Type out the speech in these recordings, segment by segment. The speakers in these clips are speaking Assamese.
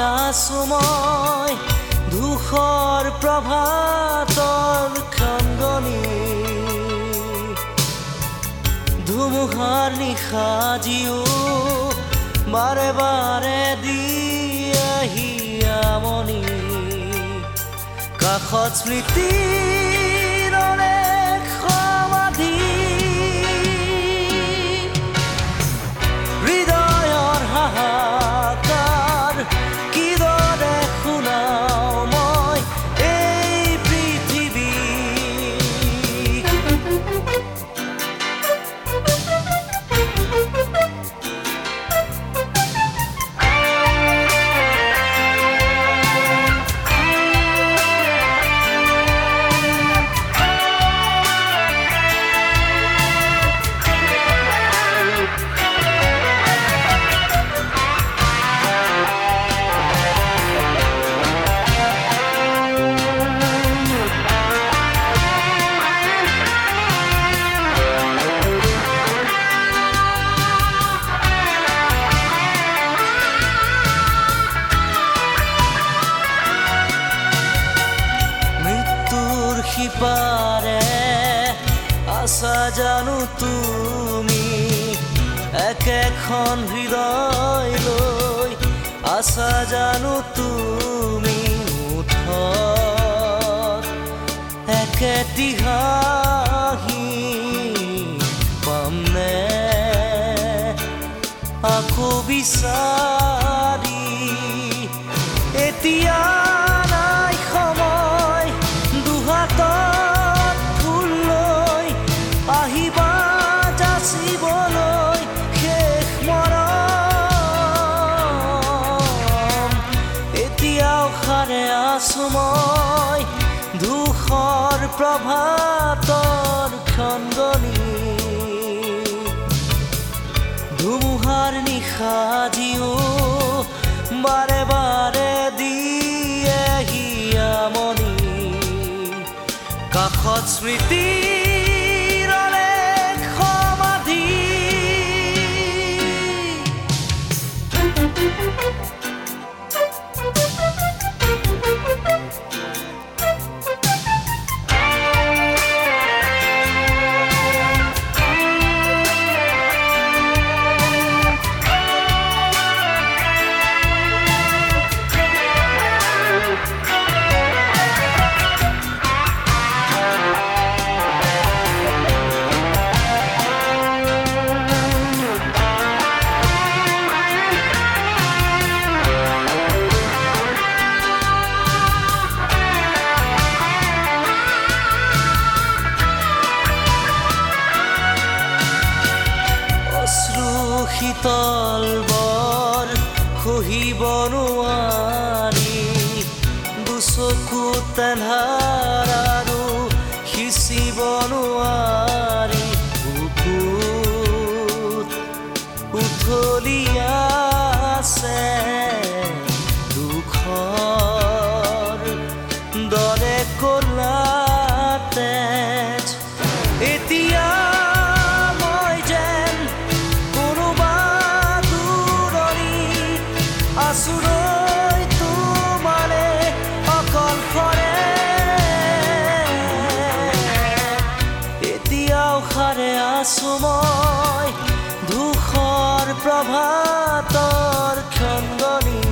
আছো মই ধূসৰ প্ৰভাতৰ খংগনি ধুমুহাৰ নিশা জিও বাৰে বাৰে দি আহি আমনি কাষত স্মৃতিৰ অনেক সমাধি হৃদয়ৰ হাহাকাৰ কিদৰে শুনাও মই এই পৃথিৱী সিপাৰে আছা জানো তুমি একেখন হৃদয় লৈ আছা জানো তুমি মুঠত একেটি হাঁহি পামনে আকৌ বিচাৰি এতিয়া নাই সময় দুহাতত ফুল লৈ আহিবা যাচিবলৈ শেষ মৰম এতিয়াও সাৰে আছো মই ধূসৰ প্ৰভাতৰ খংগনি ধুমুহাৰ নিশা জিও বাৰে বাৰে দি আহি আমনি কাষত স্মৃতিৰ অনেক সমাধি শীতল বৰ সহিব নোৱাৰি দুচকু তেন্ধাৰ আৰু সিঁচিব নোৱাৰি বুকুত উথলি আছে দুখৰ দৰে ক'লা তেজ এতিয়া আছুৰৈ তোমাৰে অকলশৰে এতিয়াও সাৰে আছো মই ধূসৰ প্ৰভাতৰ খংগনি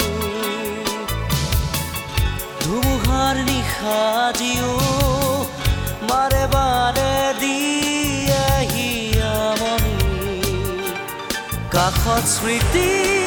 ধুমুহাৰ নিশা জিও বাৰে বাৰে দি আহি আমনি কাষত স্মৃতি